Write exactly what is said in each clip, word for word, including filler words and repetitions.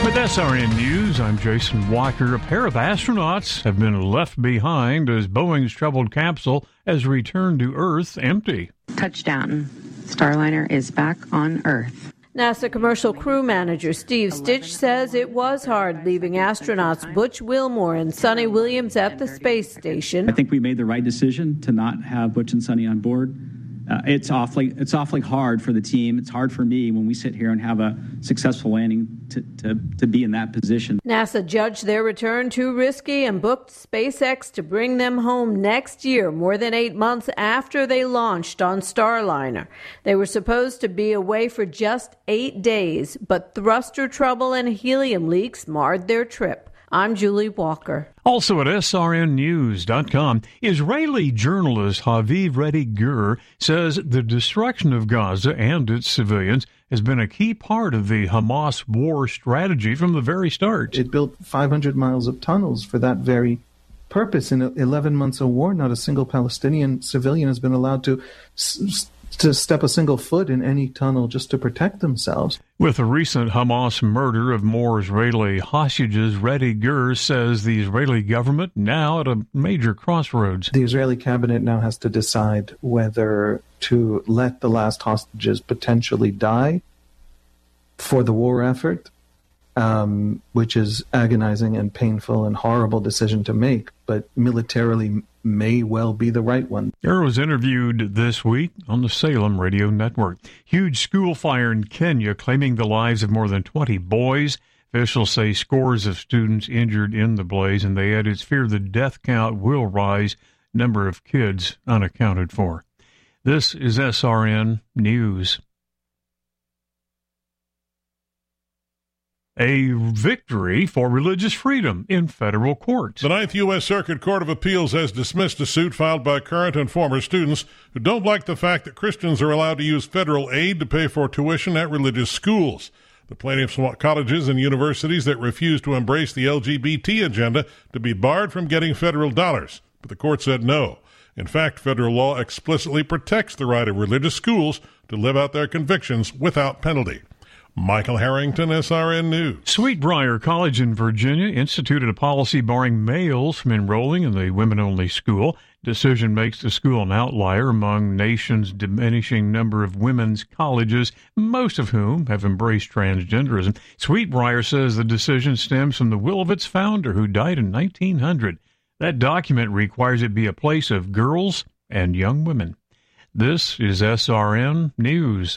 With S R N News, I'm Jason Walker. A pair of astronauts have been left behind as Boeing's troubled capsule has returned to Earth empty. Touchdown. Starliner is back on Earth. NASA commercial crew manager Steve Stitch says it was hard leaving astronauts Butch Wilmore and Sonny Williams at the space station. I think we made the right decision to not have Butch and Sonny on board. Uh, it's awfully it's awfully hard for the team. It's hard for me when we sit here and have a successful landing to, to, to be in that position. NASA judged their return too risky and booked SpaceX to bring them home next year, more than eight months after they launched on Starliner. They were supposed to be away for just eight days, but thruster trouble and helium leaks marred their trip. I'm Julie Walker. Also at S R N news dot com, Israeli journalist Haviv Reddy Gur says the destruction of Gaza and its civilians has been a key part of the Hamas war strategy from the very start. It built five hundred miles of tunnels for that very purpose. In eleven months of war, not a single Palestinian civilian has been allowed to s- to step a single foot in any tunnel just to protect themselves. With the recent Hamas murder of more Israeli hostages, Reddy Gur says the Israeli government now at a major crossroads. The Israeli cabinet now has to decide whether to let the last hostages potentially die for the war effort, um, which is agonizing and painful and horrible decision to make, but militarily may well be the right one. Gur was interviewed this week on the Salem Radio Network. Huge school fire in Kenya claiming the lives of more than twenty boys. Officials say scores of students injured in the blaze, and they add it's feared the death count will rise, number of kids unaccounted for. This is S R N News. A victory for religious freedom in federal court. The Ninth U S Circuit Court of Appeals has dismissed a suit filed by current and former students who don't like the fact that Christians are allowed to use federal aid to pay for tuition at religious schools. The plaintiffs want colleges and universities that refuse to embrace the L G B T agenda to be barred from getting federal dollars, but the court said no. In fact, federal law explicitly protects the right of religious schools to live out their convictions without penalty. Michael Harrington, S R N News. Sweetbriar College in Virginia instituted a policy barring males from enrolling in the women-only school. Decision makes the school an outlier among nation's diminishing number of women's colleges, most of whom have embraced transgenderism. Sweetbriar says the decision stems from the will of its founder, who died in nineteen hundred. That document requires it be a place of girls and young women. This is S R N News.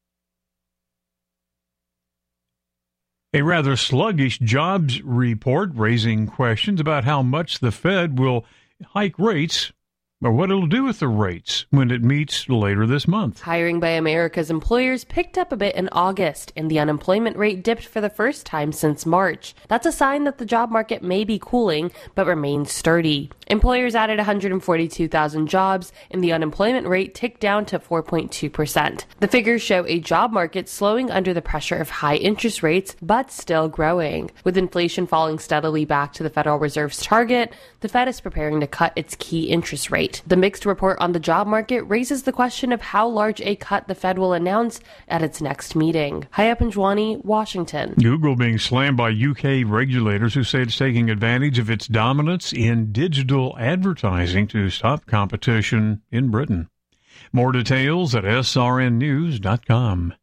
A rather sluggish jobs report raising questions about how much the Fed will hike rates or what it'll do with the rates when it meets later this month. Hiring by America's employers picked up a bit in August, and the unemployment rate dipped for the first time since March. That's a sign that the job market may be cooling, but remains sturdy. Employers added one hundred forty-two thousand jobs, and the unemployment rate ticked down to four point two percent. The figures show a job market slowing under the pressure of high interest rates, but still growing. With inflation falling steadily back to the Federal Reserve's target, the Fed is preparing to cut its key interest rate. The mixed report on the job market raises the question of how large a cut the Fed will announce at its next meeting. Haya Panjwani, Washington. Google being slammed by U K regulators who say it's taking advantage of its dominance in digital advertising to stop competition in Britain. More details at S R N news dot com.